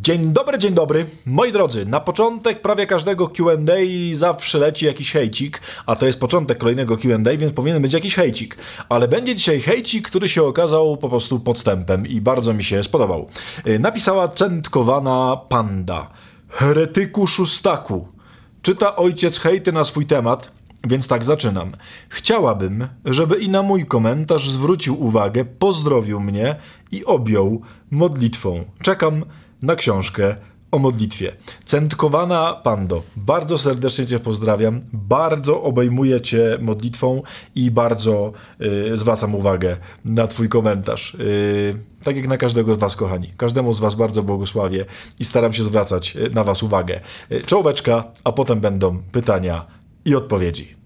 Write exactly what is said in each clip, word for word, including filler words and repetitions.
Dzień dobry, dzień dobry. Moi drodzy, na początek prawie każdego Q and A zawsze leci jakiś hejcik, a to jest początek kolejnego Q and A, więc powinien być jakiś hejcik. Ale będzie dzisiaj hejcik, który się okazał po prostu podstępem i bardzo mi się spodobał. Napisała centkowana panda. Heretyku szóstaku. Czyta ojciec hejty na swój temat, więc tak zaczynam. Chciałabym, żeby i na mój komentarz zwrócił uwagę, pozdrowił mnie i objął modlitwą. Czekam na książkę o modlitwie. Centkowana pando, bardzo serdecznie Cię pozdrawiam, bardzo obejmuję Cię modlitwą i bardzo yy, zwracam uwagę na Twój komentarz. Yy, tak jak na każdego z Was, kochani. Każdemu z Was bardzo błogosławię i staram się zwracać na Was uwagę. Yy, czołóweczka, a potem będą pytania i odpowiedzi.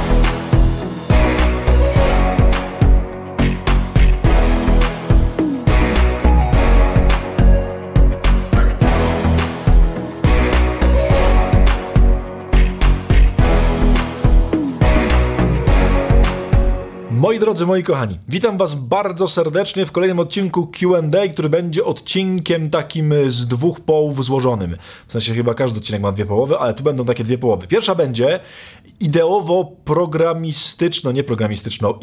Moi drodzy, moi kochani, witam Was bardzo serdecznie w kolejnym odcinku Q and A, który będzie odcinkiem takim z dwóch połów złożonym. W sensie chyba każdy odcinek ma dwie połowy, ale tu będą takie dwie połowy. Pierwsza będzie ideowo-programistyczno, nie programistyczno,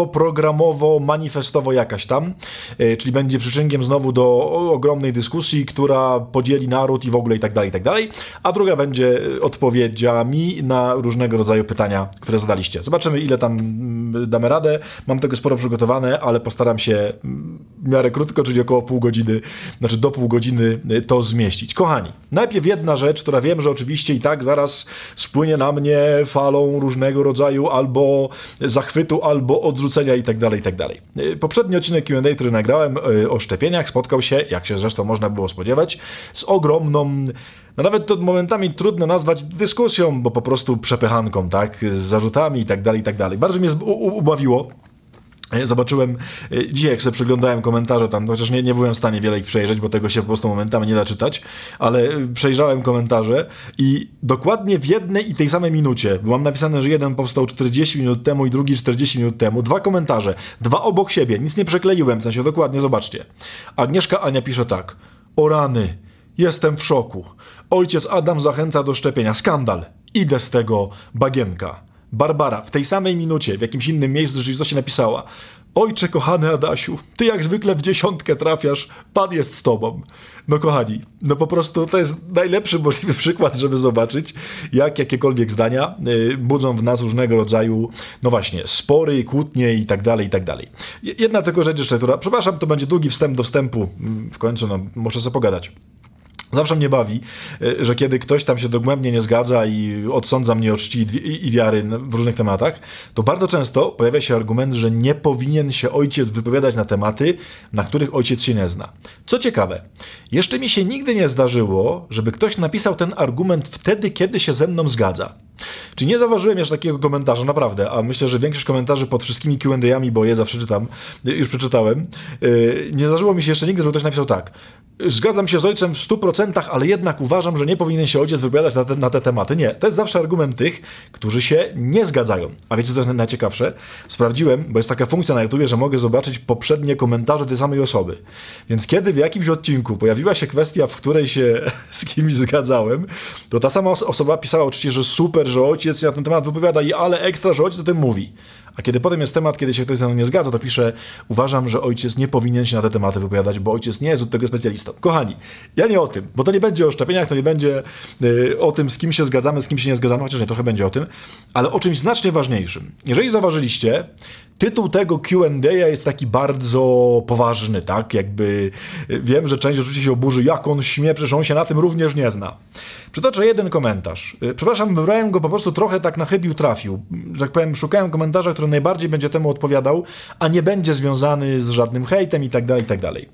ideowo-programowo-manifestowo jakaś tam, yy, czyli będzie przyczynkiem znowu do ogromnej dyskusji, która podzieli naród i w ogóle i tak dalej, i tak dalej. A druga będzie odpowiedziami na różnego rodzaju pytania, które zadaliście. Zobaczymy, ile tam damy radę. Mam tego sporo przygotowane, ale postaram się w miarę krótko, czyli około pół godziny, znaczy do pół godziny to zmieścić. Kochani, najpierw jedna rzecz, która wiem, że oczywiście i tak zaraz spłynie na mnie falą różnego rodzaju albo zachwytu, albo odrzucenia i tak dalej, i tak dalej. Poprzedni odcinek Q and A, który nagrałem o szczepieniach, spotkał się, jak się zresztą można było spodziewać, z ogromną, no nawet to momentami trudno nazwać dyskusją, bo po prostu przepychanką, tak, z zarzutami i tak dalej, i tak dalej. Bardzo mnie ubawiło. Zobaczyłem, dzisiaj jak sobie przeglądałem komentarze tam, chociaż nie, nie byłem w stanie wiele ich przejrzeć, bo tego się po prostu momentami nie da czytać, ale przejrzałem komentarze i dokładnie w jednej i tej samej minucie, bo mam napisane, że jeden powstał czterdzieści minut temu i drugi czterdzieści minut temu, dwa komentarze, dwa obok siebie, nic nie przekleiłem, w sensie dokładnie, zobaczcie. Agnieszka Ania pisze tak: o rany, jestem w szoku. Ojciec Adam zachęca do szczepienia. Skandal. Idę z tego bagienka. Barbara w tej samej minucie w jakimś innym miejscu rzeczywistości napisała: ojcze kochany Adasiu, ty jak zwykle w dziesiątkę trafiasz, Pan jest z tobą. No kochani, no po prostu to jest najlepszy możliwy przykład, żeby zobaczyć, jak jakiekolwiek zdania yy, budzą w nas różnego rodzaju, no właśnie, spory, kłótnie i tak dalej, i tak dalej. Jedna tylko rzecz jeszcze, która, przepraszam, to będzie długi wstęp do wstępu, w końcu no, muszę sobie pogadać. Zawsze mnie bawi, że kiedy ktoś tam się dogłębnie nie zgadza i odsądza mnie od czci i wiary w różnych tematach, to bardzo często pojawia się argument, że nie powinien się ojciec wypowiadać na tematy, na których ojciec się nie zna. Co ciekawe, jeszcze mi się nigdy nie zdarzyło, żeby ktoś napisał ten argument wtedy, kiedy się ze mną zgadza. Czy nie zauważyłem jeszcze takiego komentarza, naprawdę, a myślę, że większość komentarzy pod wszystkimi Q and A-ami, bo je zawsze czytam, już przeczytałem, nie zdarzyło mi się jeszcze nigdy, żeby ktoś napisał tak: zgadzam się z ojcem w stu procentach, ale jednak uważam, że nie powinien się ojciec wypowiadać na te, na te tematy. Nie, to jest zawsze argument tych, którzy się nie zgadzają. A wiecie, co jest najciekawsze? Sprawdziłem, bo jest taka funkcja na YouTubie, że mogę zobaczyć poprzednie komentarze tej samej osoby. Więc kiedy w jakimś odcinku pojawiła się kwestia, w której się z kimś zgadzałem, to ta sama osoba pisała oczywiście, że super, że ojciec się na ten temat wypowiada, i ale ekstra, że ojciec o tym mówi. A kiedy potem jest temat, kiedy się ktoś ze mną nie zgadza, to pisze: uważam, że ojciec nie powinien się na te tematy wypowiadać, bo ojciec nie jest od tego specjalistą. Kochani, ja nie o tym, bo to nie będzie o szczepieniach, to nie będzie y, o tym, z kim się zgadzamy, z kim się nie zgadzamy, chociaż nie, trochę będzie o tym, ale o czymś znacznie ważniejszym. Jeżeli zauważyliście, tytuł tego Q and A jest taki bardzo poważny, tak? Jakby wiem, że część oczywiście się oburzy, jak on śmie, przecież on się na tym również nie zna. Przytoczę jeden komentarz. Przepraszam, wybrałem go po prostu trochę tak na chybił trafił. Że tak powiem, szukałem komentarza, który najbardziej będzie temu odpowiadał, a nie będzie związany z żadnym hejtem i tak dalej, i tak dalej.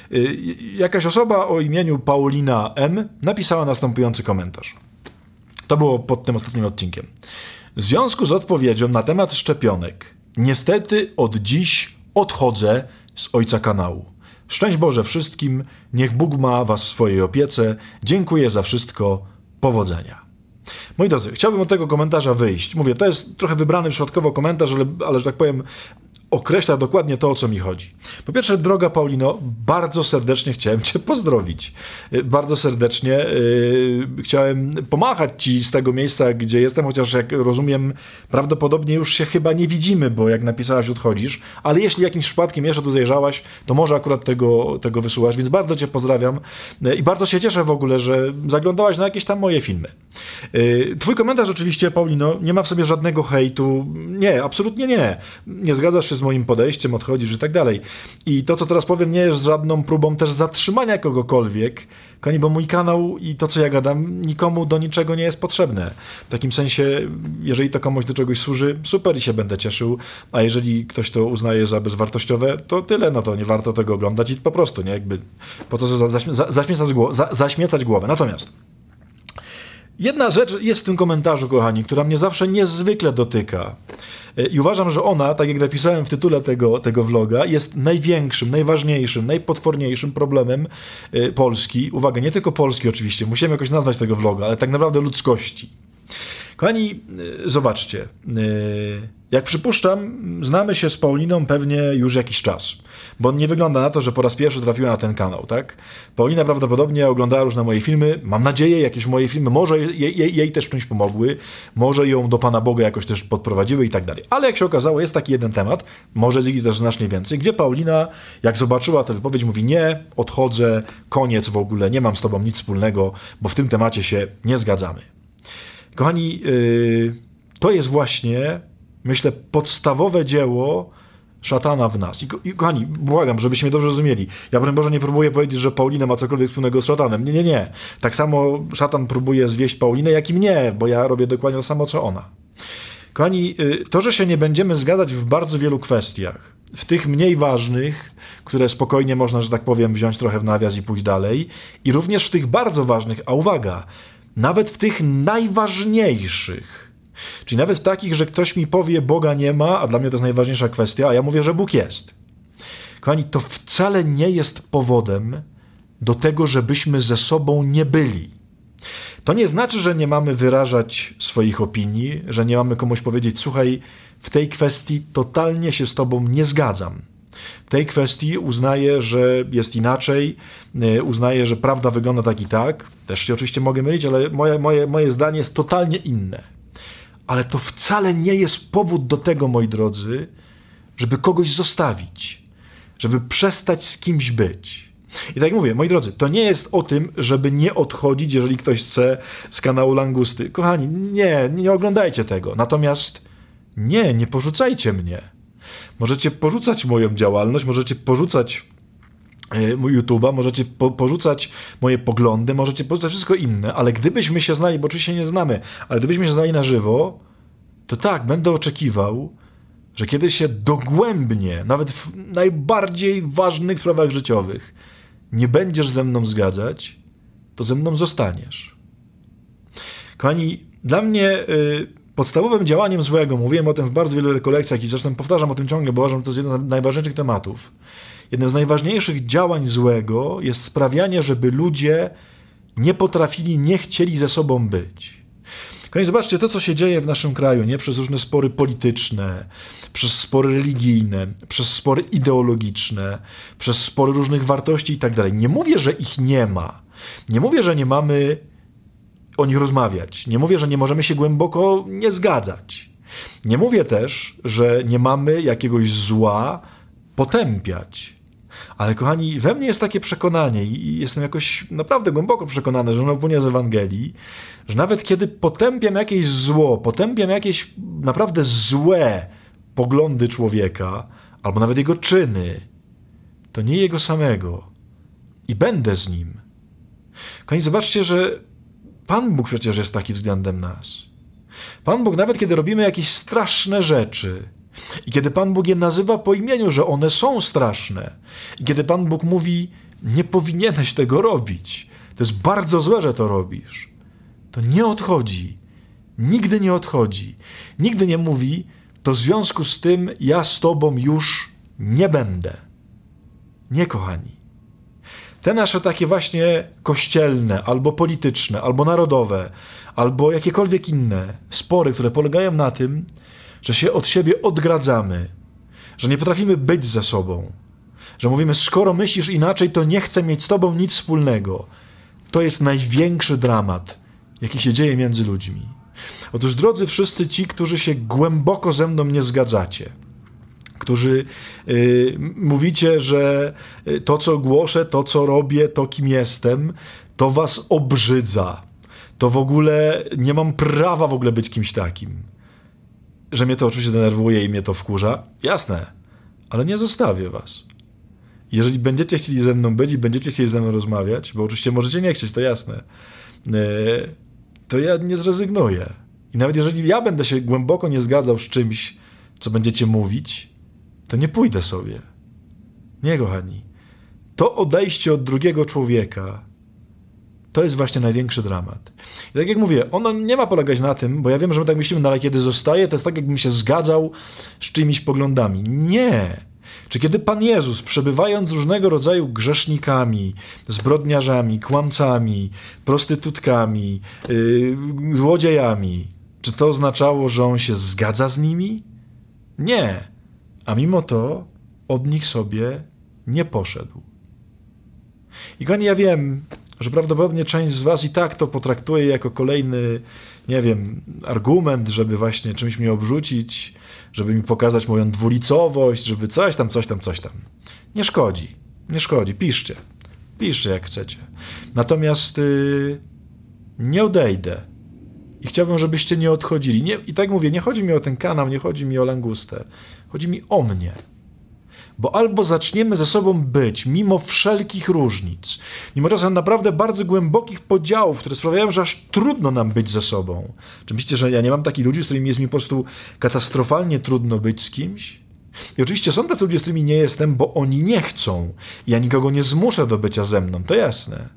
Jakaś osoba o imieniu Paulina M. napisała następujący komentarz. To było pod tym ostatnim odcinkiem. W związku z odpowiedzią na temat szczepionek, niestety od dziś odchodzę z ojca kanału. Szczęść Boże wszystkim, niech Bóg ma was w swojej opiece. Dziękuję za wszystko, powodzenia. Moi drodzy, chciałbym od tego komentarza wyjść. Mówię, to jest trochę wybrany przypadkowo komentarz, ale, ale że tak powiem, określa dokładnie to, o co mi chodzi. Po pierwsze, droga Paulino, bardzo serdecznie chciałem cię pozdrowić. Bardzo serdecznie yy, chciałem pomachać ci z tego miejsca, gdzie jestem, chociaż jak rozumiem, prawdopodobnie już się chyba nie widzimy, bo jak napisałaś, odchodzisz, ale jeśli jakimś przypadkiem jeszcze tu zajrzałaś, to może akurat tego, tego wysyłasz, więc bardzo cię pozdrawiam i bardzo się cieszę w ogóle, że zaglądałaś na jakieś tam moje filmy. Yy, twój komentarz oczywiście, Paulino, nie ma w sobie żadnego hejtu. Nie, absolutnie nie. Nie zgadzasz się z moim podejściem, odchodzisz i tak dalej. I to, co teraz powiem, nie jest żadną próbą też zatrzymania kogokolwiek, kochani, bo mój kanał i to, co ja gadam, nikomu do niczego nie jest potrzebne. W takim sensie, jeżeli to komuś do czegoś służy, super i się będę cieszył, a jeżeli ktoś to uznaje za bezwartościowe, to tyle, no to nie warto tego oglądać i po prostu, nie, jakby po co za, zaśmie, za, zaśmiecać, głowę, za, zaśmiecać głowę. Natomiast jedna rzecz jest w tym komentarzu, kochani, która mnie zawsze niezwykle dotyka. I uważam, że ona, tak jak napisałem w tytule tego, tego vloga, jest największym, najważniejszym, najpotworniejszym problemem Polski. Uwaga, nie tylko Polski oczywiście, musimy jakoś nazwać tego vloga, ale tak naprawdę ludzkości. Kochani, zobaczcie, jak przypuszczam, znamy się z Pauliną pewnie już jakiś czas, bo nie wygląda na to, że po raz pierwszy trafiła na ten kanał, tak? Paulina prawdopodobnie oglądała już na moje filmy, mam nadzieję, jakieś moje filmy, może jej, jej, jej też w czymś pomogły, może ją do Pana Boga jakoś też podprowadziły i tak dalej. Ale jak się okazało, jest taki jeden temat, może z nich też znacznie więcej, gdzie Paulina, jak zobaczyła tę wypowiedź, mówi: nie, odchodzę, koniec w ogóle, nie mam z Tobą nic wspólnego, bo w tym temacie się nie zgadzamy. Kochani, yy, to jest właśnie, myślę, podstawowe dzieło szatana w nas. I, I kochani, błagam, żebyście mnie dobrze rozumieli. Ja, broń Boże, nie próbuję powiedzieć, że Paulina ma cokolwiek wspólnego z szatanem. Nie, nie, nie. Tak samo szatan próbuje zwieść Paulinę, jak i mnie, bo ja robię dokładnie to samo, co ona. Kochani, yy, to, że się nie będziemy zgadzać w bardzo wielu kwestiach, w tych mniej ważnych, które spokojnie można, że tak powiem, wziąć trochę w nawias i pójść dalej, i również w tych bardzo ważnych, a uwaga, nawet w tych najważniejszych, czyli nawet w takich, że ktoś mi powie, Boga nie ma, a dla mnie to jest najważniejsza kwestia, a ja mówię, że Bóg jest. Kochani, to wcale nie jest powodem do tego, żebyśmy ze sobą nie byli. To nie znaczy, że nie mamy wyrażać swoich opinii, że nie mamy komuś powiedzieć: słuchaj, w tej kwestii totalnie się z tobą nie zgadzam. W tej kwestii uznaję, że jest inaczej, uznaję, że prawda wygląda tak i tak. Też się oczywiście mogę mylić, ale moje, moje, moje zdanie jest totalnie inne. Ale to wcale nie jest powód do tego, moi drodzy, żeby kogoś zostawić, żeby przestać z kimś być. I tak jak mówię, moi drodzy, to nie jest o tym, żeby nie odchodzić, jeżeli ktoś chce z kanału Langusty. Kochani, nie, nie oglądajcie tego. Natomiast nie, nie porzucajcie mnie. Możecie porzucać moją działalność, możecie porzucać mój YouTube'a, możecie po, porzucać moje poglądy, możecie porzucać wszystko inne, ale gdybyśmy się znali, bo oczywiście nie znamy, ale gdybyśmy się znali na żywo, to tak, będę oczekiwał, że kiedy się dogłębnie, nawet w najbardziej ważnych sprawach życiowych, nie będziesz ze mną zgadzać, to ze mną zostaniesz. Kochani, dla mnie y, podstawowym działaniem złego, mówiłem o tym w bardzo wielu rekolekcjach i zresztą powtarzam o tym ciągle, bo uważam, że to jest jeden z najważniejszych tematów. Jednym z najważniejszych działań złego jest sprawianie, żeby ludzie nie potrafili, nie chcieli ze sobą być. Kochani, zobaczcie to, co się dzieje w naszym kraju, nie? Przez różne spory polityczne, przez spory religijne, przez spory ideologiczne, przez spory różnych wartości i tak dalej. Nie mówię, że ich nie ma. Nie mówię, że nie mamy o nich rozmawiać. Nie mówię, że nie możemy się głęboko nie zgadzać. Nie mówię też, że nie mamy jakiegoś zła potępiać. Ale kochani, we mnie jest takie przekonanie i jestem jakoś naprawdę głęboko przekonany, że ono płynie z Ewangelii, że nawet kiedy potępiam jakieś zło, potępiam jakieś naprawdę złe poglądy człowieka, albo nawet jego czyny, to nie jego samego. I będę z nim. Kochani, zobaczcie, że Pan Bóg przecież jest taki względem nas. Pan Bóg, nawet kiedy robimy jakieś straszne rzeczy, i kiedy Pan Bóg je nazywa po imieniu, że one są straszne, i kiedy Pan Bóg mówi: nie powinieneś tego robić, to jest bardzo złe, że to robisz, to nie odchodzi. Nigdy nie odchodzi. Nigdy nie mówi: to w związku z tym ja z tobą już nie będę. Nie, kochani. Te nasze takie właśnie kościelne, albo polityczne, albo narodowe, albo jakiekolwiek inne spory, które polegają na tym, że się od siebie odgradzamy, że nie potrafimy być ze sobą, że mówimy, skoro myślisz inaczej, to nie chcę mieć z tobą nic wspólnego. To jest największy dramat, jaki się dzieje między ludźmi. Otóż, drodzy wszyscy ci, którzy się głęboko ze mną nie zgadzacie, którzy yy, mówicie, że to, co głoszę, to, co robię, to, kim jestem, to was obrzydza. To w ogóle nie mam prawa w ogóle być kimś takim. Że mnie to oczywiście denerwuje i mnie to wkurza. Jasne, ale nie zostawię was. Jeżeli będziecie chcieli ze mną być i będziecie chcieli ze mną rozmawiać, bo oczywiście możecie nie chcieć, to jasne, yy, to ja nie zrezygnuję. I nawet jeżeli ja będę się głęboko nie zgadzał z czymś, co będziecie mówić, to nie pójdę sobie. Nie, kochani. To odejście od drugiego człowieka, to jest właśnie największy dramat. I tak jak mówię, ono nie ma polegać na tym, bo ja wiem, że my tak myślimy, no ale kiedy zostaje, to jest tak, jakbym się zgadzał z czyimiś poglądami. Nie. Czy kiedy Pan Jezus, przebywając z różnego rodzaju grzesznikami, zbrodniarzami, kłamcami, prostytutkami, yy, złodziejami, czy to oznaczało, że On się zgadza z nimi? Nie. A mimo to od nich sobie nie poszedł. I kochani, ja wiem, że prawdopodobnie część z was i tak to potraktuje jako kolejny, nie wiem, argument, żeby właśnie czymś mnie obrzucić, żeby mi pokazać moją dwulicowość, żeby coś tam, coś tam, coś tam. Nie szkodzi, nie szkodzi, piszcie, piszcie jak chcecie. Natomiast yy, nie odejdę i chciałbym, żebyście nie odchodzili. Nie, i tak mówię, nie chodzi mi o ten kanał, nie chodzi mi o langustę, chodzi mi o mnie. Bo albo zaczniemy ze sobą być, mimo wszelkich różnic, mimo czasem naprawdę bardzo głębokich podziałów, które sprawiają, że aż trudno nam być ze sobą. Czy myślicie, że ja nie mam takich ludzi, z którymi jest mi po prostu katastrofalnie trudno być z kimś? I oczywiście są tacy ludzie, z którymi nie jestem, bo oni nie chcą. Ja nikogo nie zmuszę do bycia ze mną, to jasne.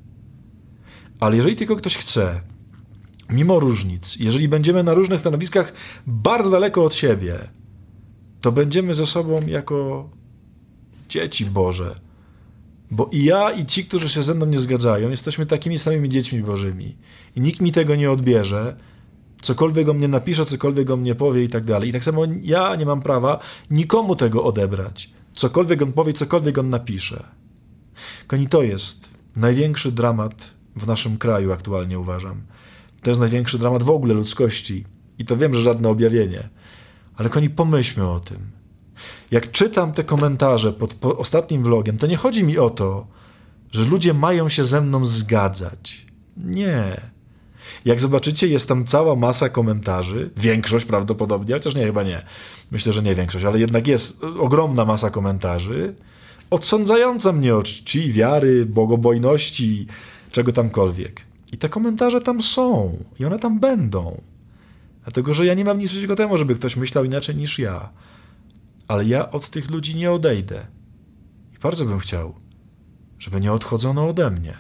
Ale jeżeli tylko ktoś chce, mimo różnic, jeżeli będziemy na różnych stanowiskach bardzo daleko od siebie, to będziemy ze sobą jako dzieci Boże. Bo i ja, i ci, którzy się ze mną nie zgadzają, jesteśmy takimi samymi dziećmi Bożymi. I nikt mi tego nie odbierze, cokolwiek o mnie napisze, cokolwiek o mnie powie i tak dalej. I tak samo ja nie mam prawa nikomu tego odebrać. Cokolwiek on powie, cokolwiek on napisze. Koni, to jest największy dramat w naszym kraju aktualnie, uważam. To jest największy dramat w ogóle ludzkości. I to wiem, że żadne objawienie. Ale koni, pomyślmy o tym. Jak czytam te komentarze pod po ostatnim vlogiem, to nie chodzi mi o to, że ludzie mają się ze mną zgadzać. Nie. Jak zobaczycie, jest tam cała masa komentarzy, większość prawdopodobnie, chociaż nie, chyba nie. Myślę, że nie większość, ale jednak jest ogromna masa komentarzy odsądzająca mnie od czci, wiary, bogobojności, czego tamkolwiek. I te komentarze tam są i one tam będą. Dlatego, że ja nie mam nic przeciwko temu, żeby ktoś myślał inaczej niż ja. Ale ja od tych ludzi nie odejdę. I bardzo bym chciał, żeby nie odchodzono ode mnie.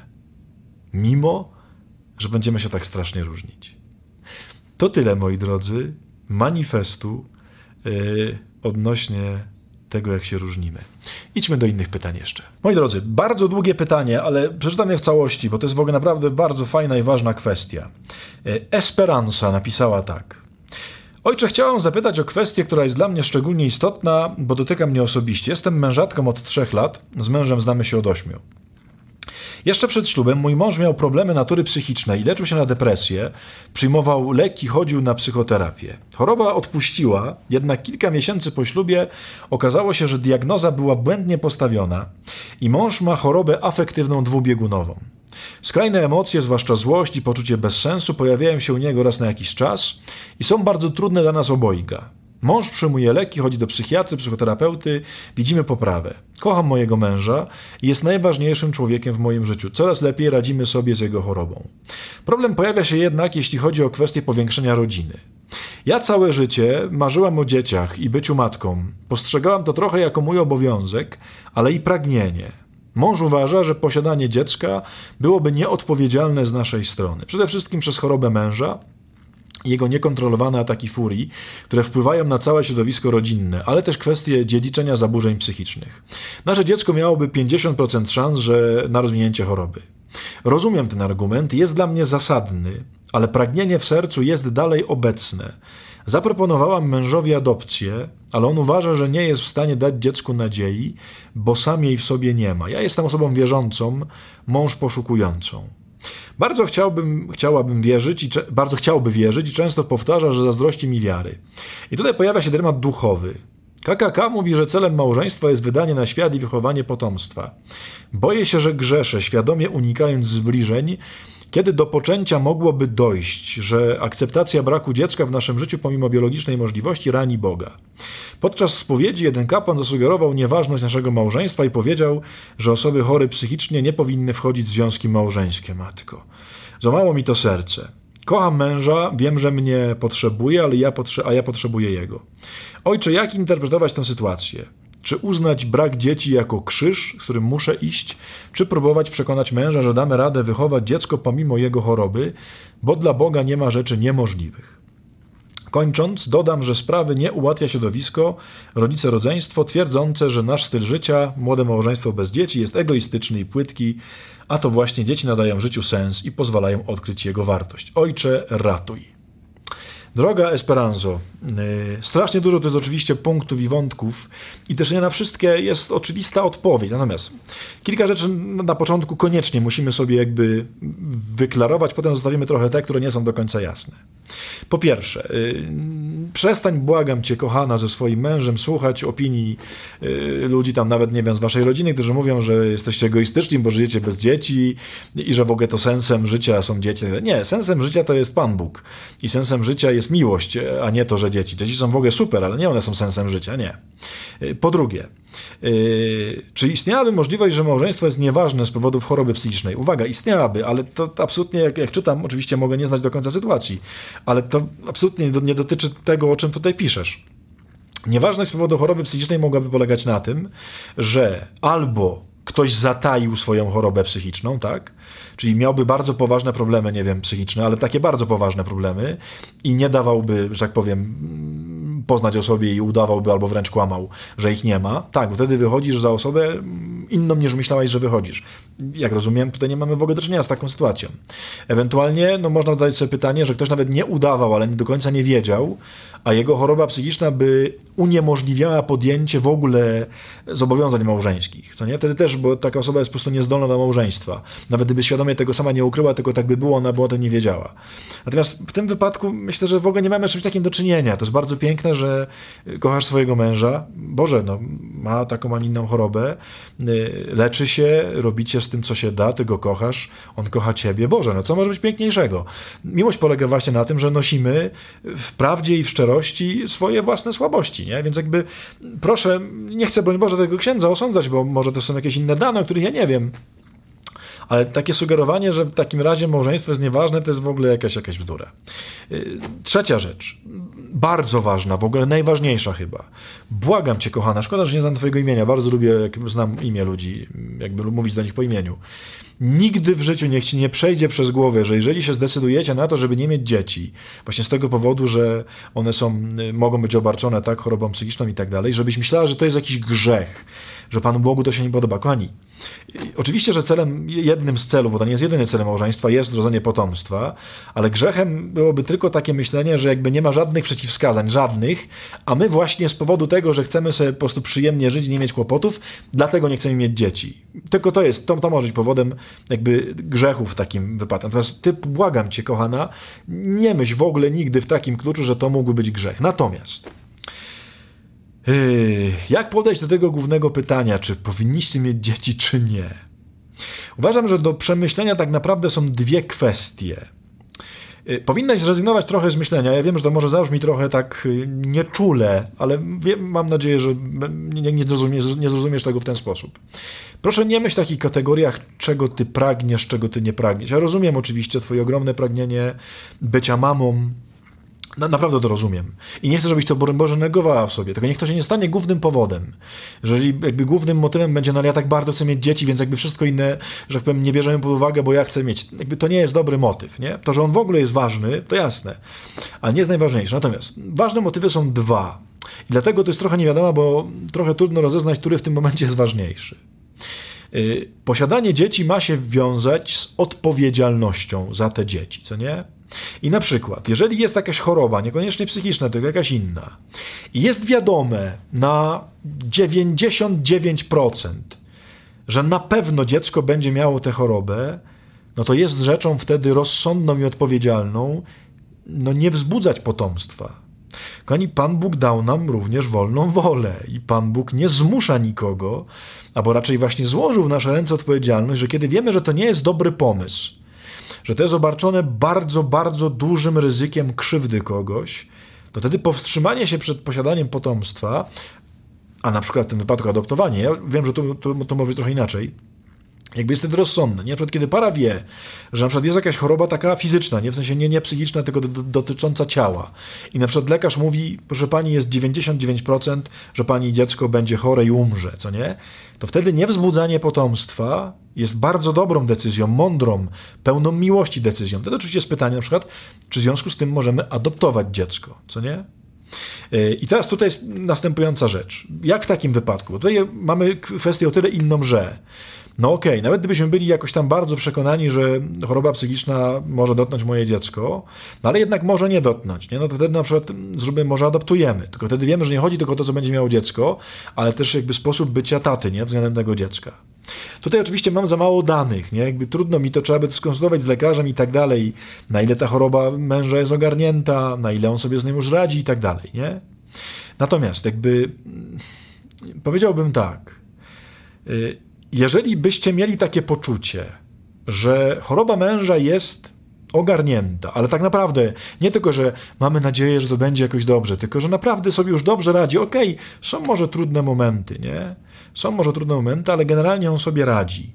Mimo, że będziemy się tak strasznie różnić. To tyle, moi drodzy, manifestu yy, odnośnie tego, jak się różnimy. Idźmy do innych pytań jeszcze. Moi drodzy, bardzo długie pytanie, ale przeczytam je w całości, bo to jest w ogóle naprawdę bardzo fajna i ważna kwestia. Esperanza napisała tak. Ojcze, chciałam zapytać o kwestię, która jest dla mnie szczególnie istotna, bo dotyka mnie osobiście. Jestem mężatką od trzech lat, z mężem znamy się od ośmiu. Jeszcze przed ślubem mój mąż miał problemy natury psychicznej i leczył się na depresję, przyjmował leki, chodził na psychoterapię. Choroba odpuściła, jednak kilka miesięcy po ślubie okazało się, że diagnoza była błędnie postawiona i mąż ma chorobę afektywną dwubiegunową. Skrajne emocje, zwłaszcza złość i poczucie bezsensu, pojawiają się u niego raz na jakiś czas i są bardzo trudne dla nas obojga. Mąż przyjmuje leki, chodzi do psychiatry, psychoterapeuty, widzimy poprawę. Kocham mojego męża i jest najważniejszym człowiekiem w moim życiu. Coraz lepiej radzimy sobie z jego chorobą. Problem pojawia się jednak, jeśli chodzi o kwestię powiększenia rodziny. Ja całe życie marzyłam o dzieciach i byciu matką. Postrzegałam to trochę jako mój obowiązek, ale i pragnienie. Mąż uważa, że posiadanie dziecka byłoby nieodpowiedzialne z naszej strony. Przede wszystkim przez chorobę męża, jego niekontrolowane ataki furii, które wpływają na całe środowisko rodzinne, ale też kwestie dziedziczenia zaburzeń psychicznych. Nasze dziecko miałoby pięćdziesiąt procent szans, że na rozwinięcie choroby. Rozumiem ten argument, jest dla mnie zasadny, ale pragnienie w sercu jest dalej obecne. Zaproponowałam mężowi adopcję, ale on uważa, że nie jest w stanie dać dziecku nadziei, bo sam jej w sobie nie ma. Ja jestem osobą wierzącą, mąż poszukującą. Bardzo chciałbym, chciałabym wierzyć, i bardzo chciałby wierzyć i często powtarza, że zazdrości mi wiary. I tutaj pojawia się dylemat duchowy. K K K mówi, że celem małżeństwa jest wydanie na świat i wychowanie potomstwa. Boję się, że grzeszę, świadomie unikając zbliżeń, kiedy do poczęcia mogłoby dojść, że akceptacja braku dziecka w naszym życiu pomimo biologicznej możliwości rani Boga. Podczas spowiedzi jeden kapłan zasugerował nieważność naszego małżeństwa i powiedział, że osoby chore psychicznie nie powinny wchodzić w związki małżeńskie. Matko, złamało mi to serce. Kocham męża, wiem, że mnie potrzebuje, ale ja potrze- a ja potrzebuję jego. Ojcze, jak interpretować tę sytuację? Czy uznać brak dzieci jako krzyż, z którym muszę iść, czy próbować przekonać męża, że damy radę wychować dziecko pomimo jego choroby, bo dla Boga nie ma rzeczy niemożliwych. Kończąc, dodam, że sprawy nie ułatwia środowisko, rodzice-rodzeństwo, twierdzące, że nasz styl życia, młode małżeństwo bez dzieci, jest egoistyczny i płytki, a to właśnie dzieci nadają życiu sens i pozwalają odkryć jego wartość. Ojcze, ratuj. Droga Esperanzo, yy, strasznie dużo to jest oczywiście punktów i wątków i też nie na wszystkie jest oczywista odpowiedź. Natomiast kilka rzeczy na początku koniecznie musimy sobie jakby wyklarować, potem zostawimy trochę te, które nie są do końca jasne. Po pierwsze, yy, przestań, błagam cię, kochana, ze swoim mężem słuchać opinii yy, ludzi tam, nawet nie wiem, z waszej rodziny, którzy mówią, że jesteście egoistyczni, bo żyjecie bez dzieci i że w ogóle to sensem życia są dzieci. Nie, sensem życia to jest Pan Bóg i sensem życia jest miłość, a nie to, że dzieci. Dzieci są w ogóle super, ale nie one są sensem życia, nie. Po drugie, Yy, czy istniałaby możliwość, że małżeństwo jest nieważne z powodów choroby psychicznej? Uwaga, istniałaby, ale to, to absolutnie, jak, jak czytam, oczywiście mogę nie znać do końca sytuacji, ale to absolutnie nie, nie dotyczy tego, o czym tutaj piszesz. Nieważność z powodu choroby psychicznej mogłaby polegać na tym, że albo ktoś zataił swoją chorobę psychiczną, tak? Czyli miałby bardzo poważne problemy, nie wiem, psychiczne, ale takie bardzo poważne problemy i nie dawałby, że tak powiem, poznać o sobie i udawałby albo wręcz kłamał, że ich nie ma. Tak, wtedy wychodzisz za osobę inną niż myślałeś, że wychodzisz. Jak rozumiem, tutaj nie mamy w ogóle do czynienia z taką sytuacją. Ewentualnie no, można zadać sobie pytanie, że ktoś nawet nie udawał, ale do końca nie wiedział, a jego choroba psychiczna by uniemożliwiała podjęcie w ogóle zobowiązań małżeńskich. Co nie? Wtedy też, bo taka osoba jest po prostu niezdolna do małżeństwa. Nawet gdyby świadomie tego sama nie ukryła, tylko tak by było, ona by o tym nie wiedziała. Natomiast w tym wypadku myślę, że w ogóle nie mamy z czymś takim do czynienia. To jest bardzo piękne, że kochasz swojego męża. Boże, no, ma taką, a inną chorobę, leczy się, robicie z tym, co się da, ty go kochasz, on kocha ciebie. Boże, no co może być piękniejszego? Miłość polega właśnie na tym, że nosimy w prawdzie i w szczerości swoje własne słabości, nie? Więc jakby proszę, nie chcę, broń Boże, tego księdza osądzać, bo może to są jakieś inne dane, o których ja nie wiem. Ale takie sugerowanie, że w takim razie małżeństwo jest nieważne, to jest w ogóle jakaś, jakaś bzdura. Trzecia rzecz, bardzo ważna, w ogóle najważniejsza chyba. Błagam cię, kochana, szkoda, że nie znam twojego imienia, bardzo lubię, jak znam imię ludzi, jakby mówić do nich po imieniu. Nigdy w życiu niech ci nie przejdzie przez głowę, że jeżeli się zdecydujecie na to, żeby nie mieć dzieci, właśnie z tego powodu, że one są, mogą być obarczone tak chorobą psychiczną i tak dalej, żebyś myślała, że to jest jakiś grzech, że Panu Bogu to się nie podoba. Kochani, oczywiście, że celem, jednym z celów, bo to nie jest jedyny cel małżeństwa, jest zrodzenie potomstwa, ale grzechem byłoby tylko takie myślenie, że jakby nie ma żadnych przeciwwskazań, żadnych, a my właśnie z powodu tego, że chcemy sobie po prostu przyjemnie żyć i nie mieć kłopotów, dlatego nie chcemy mieć dzieci. Tylko to jest, to, to może być powodem jakby grzechu w takim wypadku. Natomiast ty, błagam cię, kochana, nie myśl w ogóle nigdy w takim kluczu, że to mógłby być grzech. Natomiast Yy, jak podejść do tego głównego pytania, czy powinniście mieć dzieci, czy nie? Uważam, że do przemyślenia tak naprawdę są dwie kwestie. Yy, powinnaś zrezygnować trochę z myślenia. Ja wiem, że to może zabrzmi trochę tak yy, nieczule, ale wiem, mam nadzieję, że nie, nie, zrozumiesz, nie zrozumiesz tego w ten sposób. Proszę nie myśl w takich kategoriach, czego ty pragniesz, czego ty nie pragniesz. Ja rozumiem oczywiście twoje ogromne pragnienie bycia mamą. Na, naprawdę to rozumiem. I nie chcę, żebyś to, broń Boże, negowała w sobie. Tylko niech to się nie stanie głównym powodem. Jeżeli jakby głównym motywem będzie, no ale ja tak bardzo chcę mieć dzieci, więc jakby wszystko inne, że tak powiem, nie bierzemy pod uwagę, bo ja chcę mieć. Jakby to nie jest dobry motyw, nie? To, że on w ogóle jest ważny, to jasne. Ale nie jest najważniejszy. Natomiast ważne motywy są dwa. I dlatego to jest trochę nie wiadomo, bo trochę trudno rozeznać, który w tym momencie jest ważniejszy. Yy, posiadanie dzieci ma się wiązać z odpowiedzialnością za te dzieci, co nie? I na przykład, jeżeli jest jakaś choroba, niekoniecznie psychiczna, tylko jakaś inna, i jest wiadome na dziewięćdziesiąt dziewięć procent, że na pewno dziecko będzie miało tę chorobę, no to jest rzeczą wtedy rozsądną i odpowiedzialną, no nie wzbudzać potomstwa. Kochani, Pan Bóg dał nam również wolną wolę i Pan Bóg nie zmusza nikogo, albo raczej właśnie złożył w nasze ręce odpowiedzialność, że kiedy wiemy, że to nie jest dobry pomysł, że to jest obarczone bardzo, bardzo dużym ryzykiem krzywdy kogoś, to wtedy powstrzymanie się przed posiadaniem potomstwa, a na przykład w tym wypadku adoptowanie, ja wiem, że to, to, to może być trochę inaczej, jakby jest wtedy rozsądne. Nie? Na przykład kiedy para wie, że na przykład jest jakaś choroba taka fizyczna, nie w sensie nie, nie psychiczna, tylko do, do, dotycząca ciała. I na przykład lekarz mówi, proszę pani, jest dziewięćdziesiąt dziewięć procent, że pani dziecko będzie chore i umrze, co nie? To wtedy niewzbudzanie potomstwa jest bardzo dobrą decyzją, mądrą, pełną miłości decyzją. Wtedy oczywiście jest pytanie na przykład, czy w związku z tym możemy adoptować dziecko, co nie? I teraz tutaj jest następująca rzecz. Jak w takim wypadku? Bo tutaj mamy kwestię o tyle inną, że no okej, okay, nawet gdybyśmy byli jakoś tam bardzo przekonani, że choroba psychiczna może dotknąć moje dziecko, no ale jednak może nie dotknąć, nie? No to wtedy na przykład zróbmy, może adoptujemy. Tylko wtedy wiemy, że nie chodzi tylko o to, co będzie miało dziecko, ale też jakby sposób bycia taty, nie? Względem tego dziecka. Tutaj oczywiście mam za mało danych, nie? Jakby trudno mi to, trzeba by skonsultować z lekarzem i tak dalej, na ile ta choroba męża jest ogarnięta, na ile on sobie z nią już radzi i tak dalej, nie? Natomiast jakby powiedziałbym tak, jeżeli byście mieli takie poczucie, że choroba męża jest ogarnięta, ale tak naprawdę nie tylko, że mamy nadzieję, że to będzie jakoś dobrze, tylko, że naprawdę sobie już dobrze radzi. Okej, okay, są może trudne momenty, nie? Są może trudne momenty, ale generalnie on sobie radzi.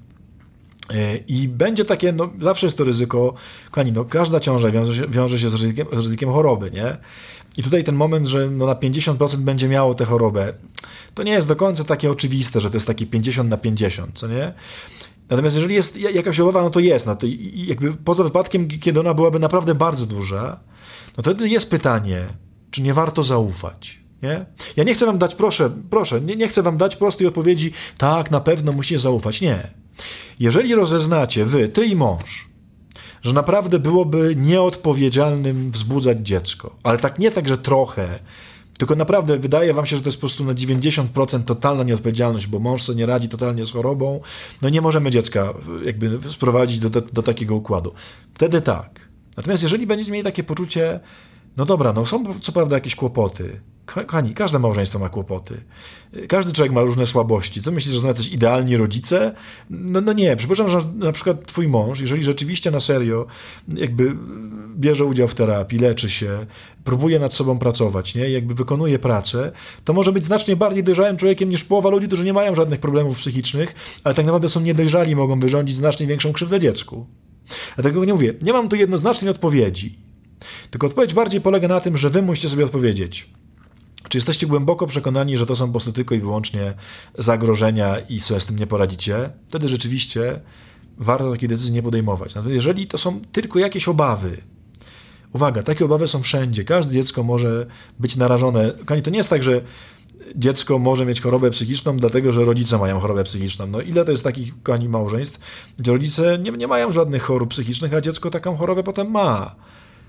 I będzie takie, no zawsze jest to ryzyko, kochani, no każda ciąża wiąże się, wiąże się z, ryzykiem, z ryzykiem choroby, nie? I tutaj ten moment, że no na pięćdziesiąt procent będzie miało tę chorobę, to nie jest do końca takie oczywiste, że to jest takie pięćdziesiąt na pięćdziesiąt, co nie? Natomiast jeżeli jest jakaś obawa, no to jest, no to jakby poza wypadkiem, kiedy ona byłaby naprawdę bardzo duża, no to wtedy jest pytanie, czy nie warto zaufać, nie? Ja nie chcę wam dać, proszę, proszę, nie, nie chcę wam dać prostej odpowiedzi, tak, na pewno musicie zaufać, nie. Jeżeli rozeznacie wy, ty i mąż, że naprawdę byłoby nieodpowiedzialnym wzbudzać dziecko, ale tak nie tak, że trochę, tylko naprawdę wydaje wam się, że to jest po prostu na dziewięćdziesiąt procent totalna nieodpowiedzialność, bo mąż sobie nie radzi totalnie z chorobą, no nie możemy dziecka jakby sprowadzić do, do, do takiego układu. Wtedy tak. Natomiast jeżeli będziecie mieli takie poczucie, no dobra, no są co prawda jakieś kłopoty. Kochani, każde małżeństwo ma kłopoty. Każdy człowiek ma różne słabości. Co myślisz, że są jacyś idealni rodzice? No, no nie. Przypuszczam, że na przykład twój mąż, jeżeli rzeczywiście na serio jakby bierze udział w terapii, leczy się, próbuje nad sobą pracować, nie? Jakby wykonuje pracę, to może być znacznie bardziej dojrzałym człowiekiem niż połowa ludzi, którzy nie mają żadnych problemów psychicznych, ale tak naprawdę są niedojrzali i mogą wyrządzić znacznie większą krzywdę dziecku. Dlatego nie mówię, nie mam tu jednoznacznej odpowiedzi. Tylko odpowiedź bardziej polega na tym, że wy musicie sobie odpowiedzieć. Czy jesteście głęboko przekonani, że to są po prostu tylko i wyłącznie zagrożenia i sobie z tym nie poradzicie? Wtedy rzeczywiście warto takiej decyzji nie podejmować. Natomiast jeżeli to są tylko jakieś obawy, uwaga, takie obawy są wszędzie, każde dziecko może być narażone. To nie jest tak, że dziecko może mieć chorobę psychiczną, dlatego że rodzice mają chorobę psychiczną. No ile to jest takich, kochani, małżeństw, gdzie rodzice nie, nie mają żadnych chorób psychicznych, a dziecko taką chorobę potem ma.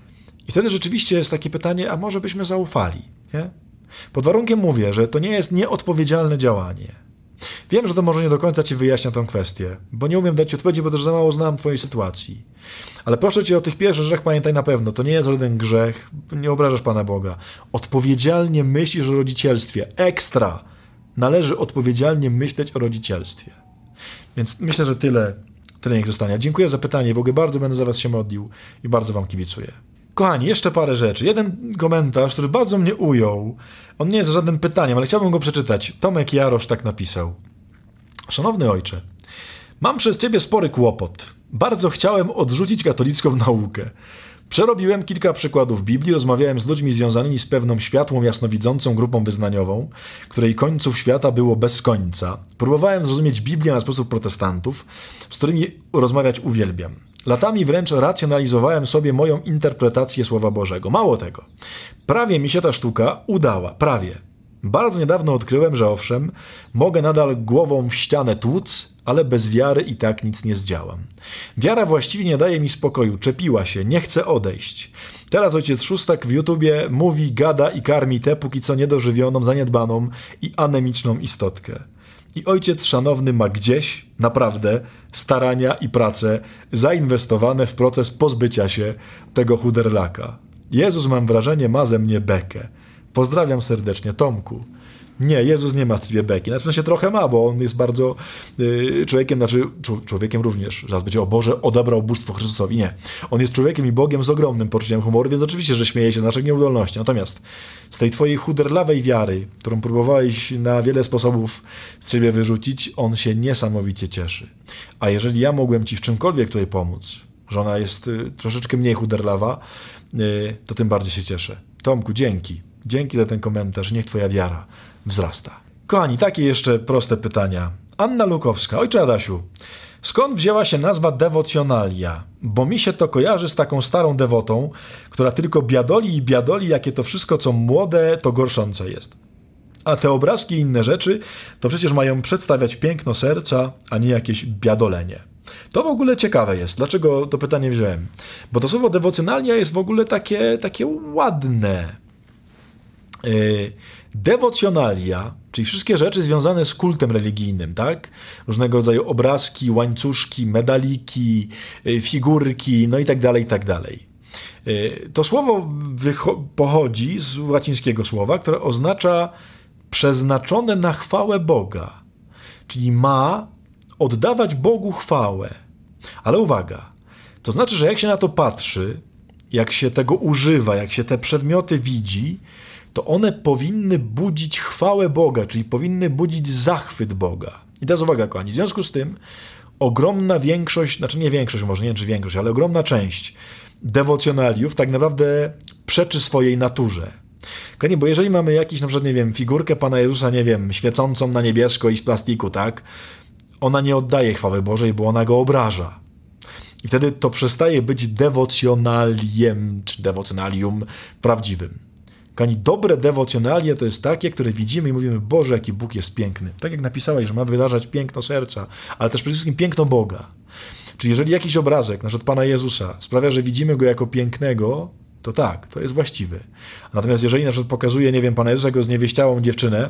I wtedy rzeczywiście jest takie pytanie, a może byśmy zaufali, nie? Pod warunkiem mówię, że to nie jest nieodpowiedzialne działanie. Wiem, że to może nie do końca ci wyjaśnia tę kwestię, bo nie umiem dać ci odpowiedzi, bo też za mało znam twojej sytuacji. Ale proszę cię o tych pierwszych rzeczach pamiętaj na pewno, to nie jest żaden grzech, nie obrażasz Pana Boga. Odpowiedzialnie myślisz o rodzicielstwie. Ekstra! Należy odpowiedzialnie myśleć o rodzicielstwie. Więc myślę, że tyle, tyle niech zostanie. Dziękuję za pytanie, w ogóle bardzo będę za was się modlił i bardzo wam kibicuję. Kochani, jeszcze parę rzeczy. Jeden komentarz, który bardzo mnie ujął. On nie jest żadnym pytaniem, ale chciałbym go przeczytać. Tomek Jarosz tak napisał. Szanowny ojcze, mam przez ciebie spory kłopot. Bardzo chciałem odrzucić katolicką naukę. Przerobiłem kilka przykładów Biblii, rozmawiałem z ludźmi związanymi z pewną światłą, jasnowidzącą grupą wyznaniową, której końców świata było bez końca. Próbowałem zrozumieć Biblię na sposób protestantów, z którymi rozmawiać uwielbiam. Latami wręcz racjonalizowałem sobie moją interpretację Słowa Bożego. Mało tego. Prawie mi się ta sztuka udała. Prawie. Bardzo niedawno odkryłem, że owszem, mogę nadal głową w ścianę tłuc, ale bez wiary i tak nic nie zdziałam. Wiara właściwie nie daje mi spokoju, czepiła się, nie chce odejść. Teraz ojciec Szóstak w YouTubie mówi, gada i karmi tę póki co niedożywioną, zaniedbaną i anemiczną istotkę. I ojciec szanowny ma gdzieś, naprawdę, starania i prace zainwestowane w proces pozbycia się tego chuderlaka. Jezus, mam wrażenie, ma ze mnie bekę. Pozdrawiam serdecznie, Tomku. Nie, Jezus nie ma w sobie beki. Znaczy, w sensie trochę ma, bo on jest bardzo yy, człowiekiem, znaczy człowiekiem również. Zaraz będzie, o Boże, odebrał bóstwo Chrystusowi. Nie. On jest człowiekiem i Bogiem z ogromnym poczuciem humoru, więc oczywiście, że śmieje się z naszej nieudolności. Natomiast z tej twojej chuderlawej wiary, którą próbowałeś na wiele sposobów z siebie wyrzucić, on się niesamowicie cieszy. A jeżeli ja mogłem ci w czymkolwiek tutaj pomóc, że ona jest y, troszeczkę mniej chuderlawa, y, to tym bardziej się cieszę. Tomku, dzięki. Dzięki za ten komentarz. Niech twoja wiara wzrasta. Kochani, takie jeszcze proste pytania. Anna Lukowska. Ojcze Adasiu, skąd wzięła się nazwa dewocjonalia? Bo mi się to kojarzy z taką starą dewotą, która tylko biadoli i biadoli, jakie to wszystko, co młode, to gorszące jest. A te obrazki i inne rzeczy, to przecież mają przedstawiać piękno serca, a nie jakieś biadolenie. To w ogóle ciekawe jest. Dlaczego to pytanie wziąłem? Bo to słowo dewocjonalia jest w ogóle takie, takie ładne. Yy, dewocjonalia, czyli wszystkie rzeczy związane z kultem religijnym, tak? Różnego rodzaju obrazki, łańcuszki, medaliki, yy, figurki, no i tak dalej, i tak dalej. Yy, to słowo pochodzi z łacińskiego słowa, które oznacza przeznaczone na chwałę Boga. Czyli ma oddawać Bogu chwałę. Ale uwaga, to znaczy, że jak się na to patrzy, jak się tego używa, jak się te przedmioty widzi, to one powinny budzić chwałę Boga, czyli powinny budzić zachwyt Boga. I teraz uwaga, kochani, w związku z tym ogromna większość, znaczy nie większość, może nie wiem, czy większość, ale ogromna część dewocjonaliów tak naprawdę przeczy swojej naturze. Kochani, bo jeżeli mamy jakiś, na przykład, nie wiem, figurkę Pana Jezusa, nie wiem, świecącą na niebiesko i z plastiku, tak? Ona nie oddaje chwały Bożej, bo ona go obraża. I wtedy to przestaje być dewocjonaliem, czy dewocjonalium prawdziwym. Kochani, dobre dewocjonalie to jest takie, które widzimy i mówimy, Boże, jaki Bóg jest piękny. Tak jak napisałeś, że ma wyrażać piękno serca, ale też przede wszystkim piękno Boga. Czyli jeżeli jakiś obrazek, na przykład Pana Jezusa, sprawia, że widzimy go jako pięknego, to tak, to jest właściwy. Natomiast jeżeli na przykład pokazuje, nie wiem, Pana Jezusa jako zniewieściałą dziewczynę,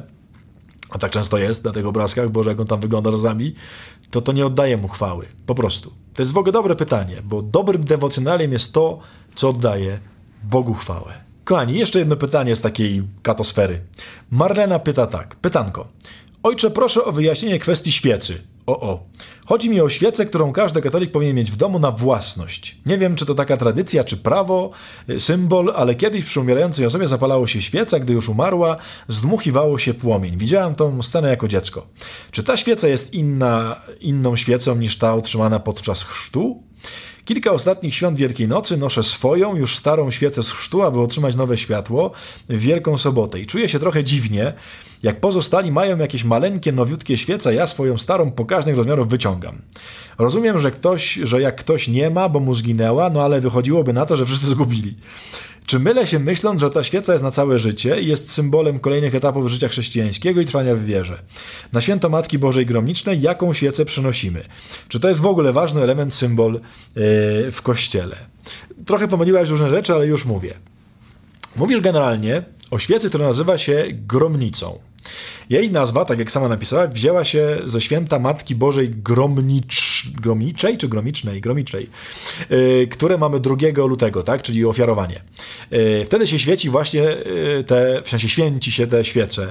a tak często jest na tych obrazkach, Boże, jak on tam wygląda razami, to to nie oddaje mu chwały. Po prostu. To jest w ogóle dobre pytanie, bo dobrym dewocjonaliem jest to, co oddaje Bogu chwałę. Kochani, jeszcze jedno pytanie z takiej katosfery. Marlena pyta tak. Pytanko. Ojcze, proszę o wyjaśnienie kwestii świecy. O, o. Chodzi mi o świecę, którą każdy katolik powinien mieć w domu na własność. Nie wiem, czy to taka tradycja, czy prawo, symbol, ale kiedyś przy umierającej osobie zapalało się świeca, gdy już umarła, zdmuchiwało się płomień. Widziałem tą scenę jako dziecko. Czy ta świeca jest inna, inną świecą niż ta otrzymana podczas chrztu? Kilka ostatnich świąt Wielkiej Nocy noszę swoją, już starą świecę z chrztu, aby otrzymać nowe światło w Wielką Sobotę. I czuję się trochę dziwnie, jak pozostali mają jakieś maleńkie, nowiutkie świece, ja swoją starą pokaźnych rozmiarów wyciągam. Rozumiem, że ktoś, że jak ktoś nie ma, bo mu zginęła, no ale wychodziłoby na to, że wszyscy zgubili. Czy mylę się myśląc, że ta świeca jest na całe życie i jest symbolem kolejnych etapów życia chrześcijańskiego i trwania w wierze? Na święto Matki Bożej Gromnicznej jaką świecę przynosimy? Czy to jest w ogóle ważny element, symbol yy, w Kościele? Trochę pomyliłaś różne rzeczy, ale już mówię. Mówisz generalnie o świecy, która nazywa się gromnicą. Jej nazwa, tak jak sama napisała, wzięła się ze święta Matki Bożej Gromnicz, Gromniczej czy Gromicznej, Gromiczej, yy, które mamy drugiego lutego, tak, czyli ofiarowanie. Yy, wtedy się świeci właśnie yy, te, w sensie święci się te świece,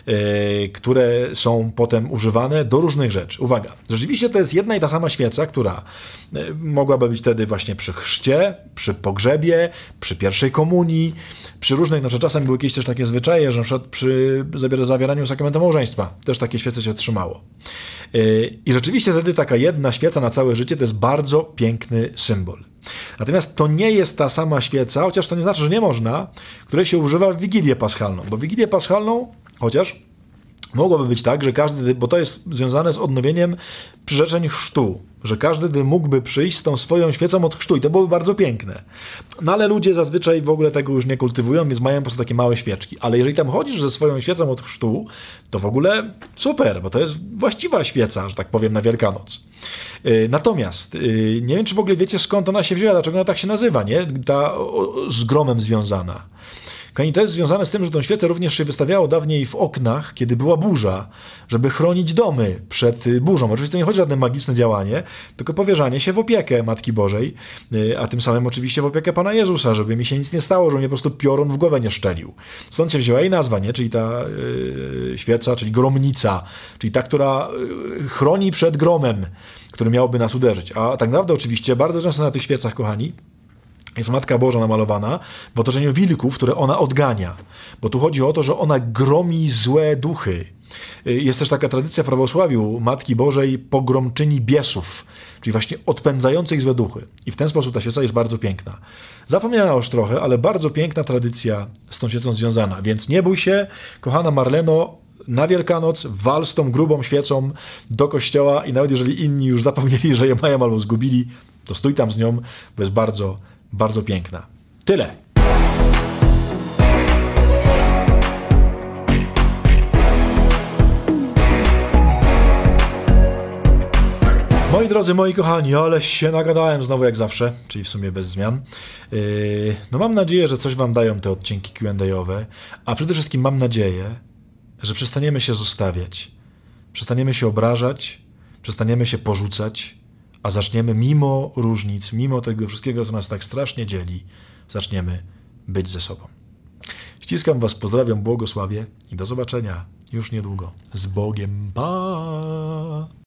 yy, które są potem używane do różnych rzeczy. Uwaga, rzeczywiście to jest jedna i ta sama świeca, która yy, mogłaby być wtedy właśnie przy chrzcie, przy pogrzebie, przy pierwszej komunii, przy różnych, no czasem były jakieś też takie zwyczaje, że na przykład przy zawieraniu sakramentu małżeństwa też takie świece się trzymało. I rzeczywiście wtedy taka jedna świeca na całe życie to jest bardzo piękny symbol. Natomiast to nie jest ta sama świeca, chociaż to nie znaczy, że nie można, której się używa w Wigilię Paschalną, bo Wigilię Paschalną, chociaż Mogłoby być tak, że każdy, bo to jest związane z odnowieniem przyrzeczeń chrztu, że każdy mógłby przyjść z tą swoją świecą od chrztu i to byłoby bardzo piękne. No ale ludzie zazwyczaj w ogóle tego już nie kultywują, więc mają po prostu takie małe świeczki. Ale jeżeli tam chodzisz ze swoją świecą od chrztu, to w ogóle super, bo to jest właściwa świeca, że tak powiem, na Wielkanoc. Natomiast nie wiem, czy w ogóle wiecie, skąd ona się wzięła, dlaczego ona tak się nazywa, nie? Ta z gromem związana. Kochani, to jest związane z tym, że tą świecę również się wystawiało dawniej w oknach, kiedy była burza, żeby chronić domy przed burzą. Oczywiście to nie chodzi o żadne magiczne działanie, tylko powierzanie się w opiekę Matki Bożej, a tym samym oczywiście w opiekę Pana Jezusa, żeby mi się nic nie stało, żeby mnie po prostu piorun w głowę nie szczelił. Stąd się wzięła jej nazwa, nie? Czyli ta yy, świeca, czyli gromnica, czyli ta, która yy, chroni przed gromem, który miałby nas uderzyć. A tak naprawdę oczywiście bardzo często na tych świecach, kochani, jest Matka Boża namalowana w otoczeniu wilków, które ona odgania. Bo tu chodzi o to, że ona gromi złe duchy. Jest też taka tradycja w prawosławiu Matki Bożej pogromczyni biesów, czyli właśnie odpędzających złe duchy. I w ten sposób ta świeca jest bardzo piękna. Zapomniana już trochę, ale bardzo piękna tradycja z tą świecą związana. Więc nie bój się, kochana Marleno, na Wielkanoc wal z tą grubą świecą do kościoła i nawet jeżeli inni już zapomnieli, że ją mają albo zgubili, to stój tam z nią, bo jest bardzo Bardzo piękna. Tyle. Moi drodzy, moi kochani, ale się nagadałem znowu jak zawsze, czyli w sumie bez zmian. Yy, no mam nadzieję, że coś wam dają te odcinki Q and A-owe, a przede wszystkim mam nadzieję, że przestaniemy się zostawiać, przestaniemy się obrażać, przestaniemy się porzucać, a zaczniemy mimo różnic, mimo tego wszystkiego, co nas tak strasznie dzieli, zaczniemy być ze sobą. Ściskam was, pozdrawiam, błogosławię i do zobaczenia już niedługo. Z Bogiem, pa!